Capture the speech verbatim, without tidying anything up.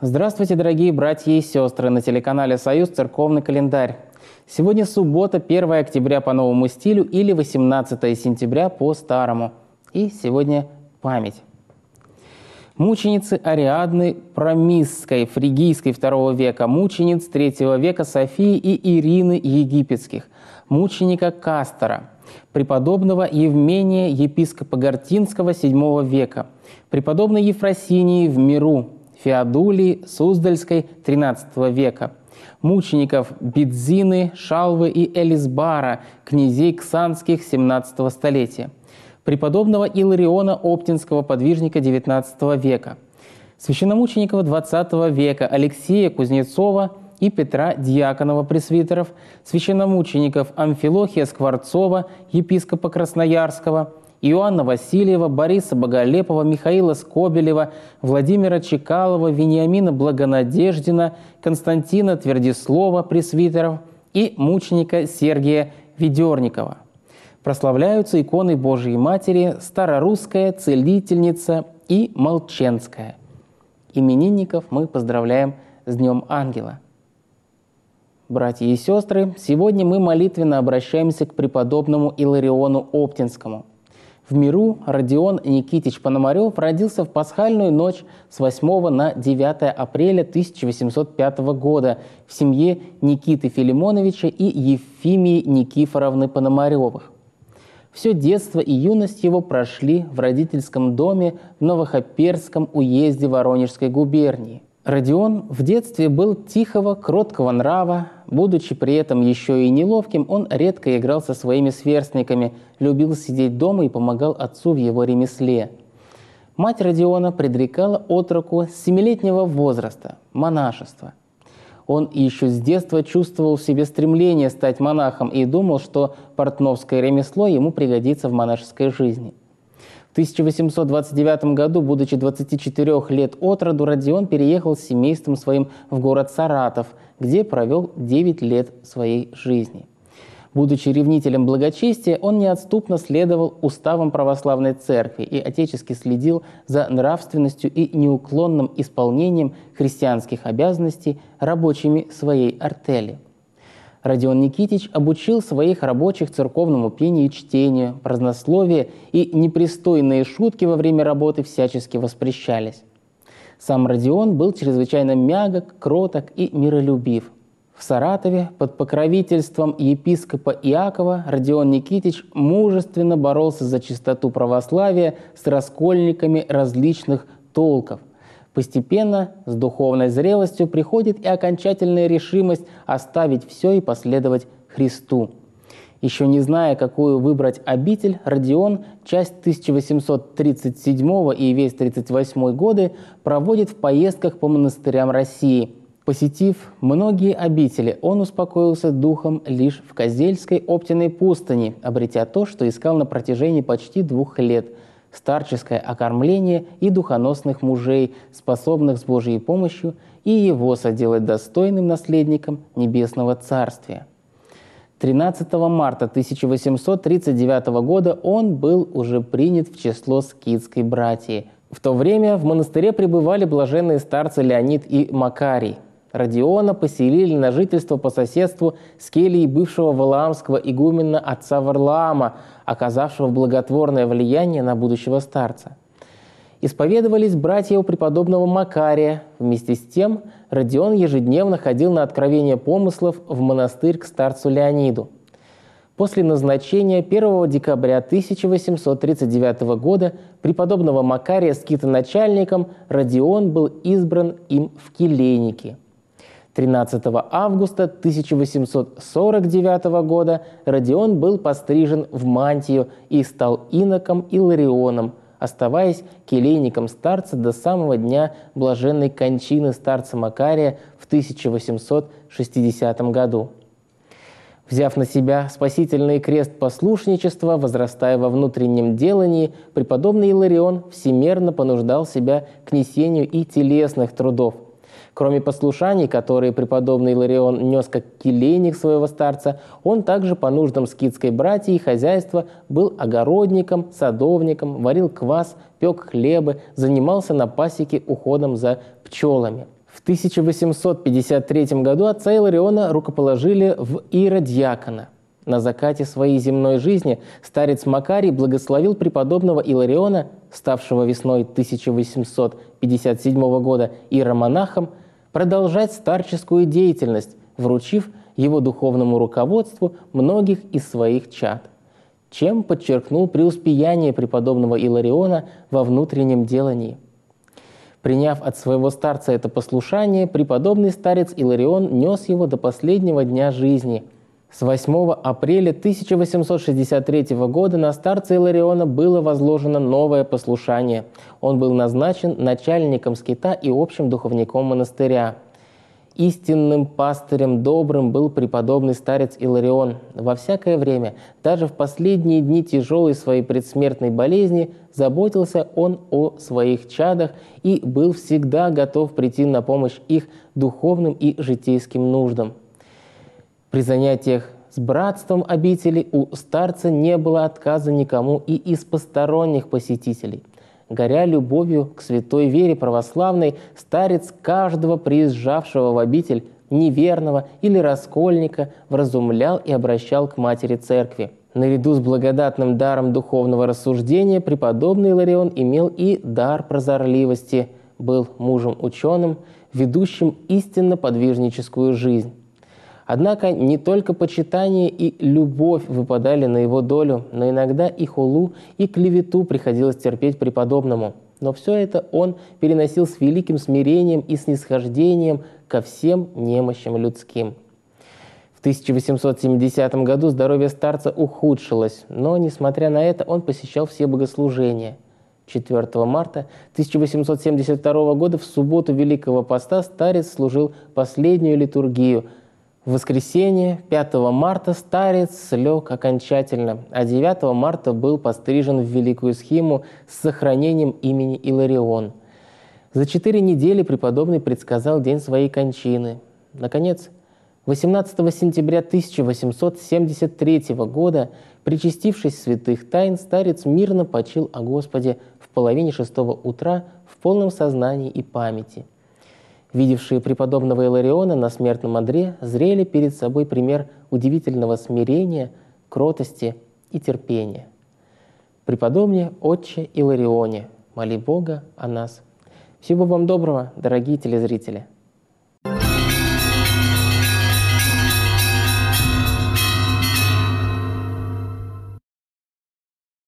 Здравствуйте, дорогие братья и сестры! На телеканале «Союз» церковный календарь. Сегодня суббота, первое октября по новому стилю или восемнадцатое сентября по старому. И сегодня память. Мученицы Ариадны Промисской, фригийской второго века, мучениц третьего века Софии и Ирины Египетских, мученика Кастора, преподобного Евмения, епископа Гортинского седьмого века, преподобной Ефросинии в миру, Феодулии Суздальской тринадцатого века, мучеников Бидзины, Шалвы и Элисбара, князей Ксанских семнадцатого столетия, преподобного Илариона Оптинского, подвижника девятнадцатого века, священномучеников двадцатого века Алексея Кузнецова и Петра Дьяконова, пресвитеров, священномучеников Амфилохия Скворцова, епископа Красноярского, Иоанна Васильева, Бориса Боголепова, Михаила Скобелева, Владимира Чекалова, Вениамина Благонадеждина, Константина Твердислова, пресвитеров и мученика Сергия Ведерникова. Прославляются иконы Божией Матери Старорусская, Целительница и Молченская. Именинников мы поздравляем с Днем Ангела. Братья и сестры, сегодня мы молитвенно обращаемся к преподобному Илариону Оптинскому. В миру Родион Никитич Пономарев родился в пасхальную ночь с восьмого на девятое апреля тысяча восемьсот пятого года в семье Никиты Филимоновича и Ефимии Никифоровны Пономаревых. Все детство и юность его прошли в родительском доме в Новохоперском уезде Воронежской губернии. Родион в детстве был тихого, кроткого нрава. Будучи при этом еще и неловким, он редко играл со своими сверстниками, любил сидеть дома и помогал отцу в его ремесле. Мать Родиона предрекала отроку с семилетнего возраста монашество. Он еще с детства чувствовал в себе стремление стать монахом и думал, что портновское ремесло ему пригодится в монашеской жизни. В тысяча восемьсот двадцать девятом году, будучи двадцати четырёх лет от роду, Родион переехал с семейством своим в город Саратов, где провел девять лет своей жизни. Будучи ревнителем благочестия, он неотступно следовал уставам православной церкви и отечески следил за нравственностью и неуклонным исполнением христианских обязанностей рабочими своей артели. Родион Никитич обучил своих рабочих церковному пению и чтению, празднословие и непристойные шутки во время работы всячески воспрещались. Сам Родион был чрезвычайно мягок, кроток и миролюбив. В Саратове под покровительством епископа Иакова Родион Никитич мужественно боролся за чистоту православия с раскольниками различных толков. Постепенно с духовной зрелостью приходит и окончательная решимость оставить все и последовать Христу. Еще не зная, какую выбрать обитель, Родион часть тысяча восемьсот тридцать седьмого и весь тридцать восьмой годы проводит в поездках по монастырям России. Посетив многие обители, он успокоился духом лишь в Козельской Оптиной пустыне, обретя то, что искал на протяжении почти двух лет – старческое окормление и духоносных мужей, способных с Божьей помощью и его соделать достойным наследником Небесного Царствия. тринадцатого марта тысяча восемьсот тридцать девятого года он был уже принят в число скитской братьи. В то время в монастыре пребывали блаженные старцы Леонид и Макарий. Родиона поселили на жительство по соседству с кельей бывшего валаамского игумена отца Варлаама, оказавшего благотворное влияние на будущего старца. Исповедовались братья у преподобного Макария. Вместе с тем Родион ежедневно ходил на откровение помыслов в монастырь к старцу Леониду. После назначения первого декабря тысяча восемьсот тридцать девятого года преподобного Макария скитоначальником Родион был избран им в келейники. тринадцатого августа тысяча восемьсот сорок девятого года Родион был пострижен в мантию и стал иноком Иларионом, оставаясь келейником старца до самого дня блаженной кончины старца Макария в тысяча восемьсот шестидесятом году. Взяв на себя спасительный крест послушничества, возрастая во внутреннем делании, преподобный Иларион всемерно понуждал себя к несению и телесных трудов. Кроме послушаний, которые преподобный Иларион нес как келейник своего старца, он также по нуждам скитской братьи и хозяйства был огородником, садовником, варил квас, пек хлебы, занимался на пасеке уходом за пчелами. В тысяча восемьсот пятьдесят третьем году отца Илариона рукоположили в иеродиакона. На закате своей земной жизни старец Макарий благословил преподобного Илариона, ставшего весной тысяча восемьсот пятьдесят седьмого года иеромонахом, продолжать старческую деятельность, вручив его духовному руководству многих из своих чад, чем подчеркнул преуспеяние преподобного Илариона во внутреннем делании. Приняв от своего старца это послушание, преподобный старец Иларион нес его до последнего дня жизни. С восьмого апреля тысяча восемьсот шестьдесят третьего года на старца Илариона было возложено новое послушание. Он был назначен начальником скита и общим духовником монастыря. Истинным пастырем добрым был преподобный старец Иларион. Во всякое время, даже в последние дни тяжелой своей предсмертной болезни, заботился он о своих чадах и был всегда готов прийти на помощь их духовным и житейским нуждам. При занятиях с братством обители у старца не было отказа никому и из посторонних посетителей. Горя любовью к святой вере православной, старец каждого приезжавшего в обитель неверного или раскольника вразумлял и обращал к матери церкви. Наряду с благодатным даром духовного рассуждения преподобный Иларион имел и дар прозорливости, был мужем-ученым, ведущим истинно подвижническую жизнь. Однако не только почитание и любовь выпадали на его долю, но иногда и хулу, и клевету приходилось терпеть преподобному. Но все это он переносил с великим смирением и снисхождением ко всем немощам людским. В тысяча восемьсот семидесятом году здоровье старца ухудшилось, но, несмотря на это, он посещал все богослужения. четвёртого марта тысяча восемьсот семьдесят второго года в субботу Великого Поста старец служил последнюю литургию. В воскресенье, пятого марта, старец слег окончательно, а девятого марта был пострижен в великую схиму с сохранением имени Иларион. За четыре недели преподобный предсказал день своей кончины. Наконец, восемнадцатого сентября тысяча восемьсот семьдесят третьего года, причастившись святых тайн, старец мирно почил о Господе в половине шестого утра в полном сознании и памяти. Видевшие преподобного Илариона на смертном одре зрели перед собой пример удивительного смирения, кротости и терпения. Преподобный отче Иларионе, моли Бога о нас. Всего вам доброго, дорогие телезрители!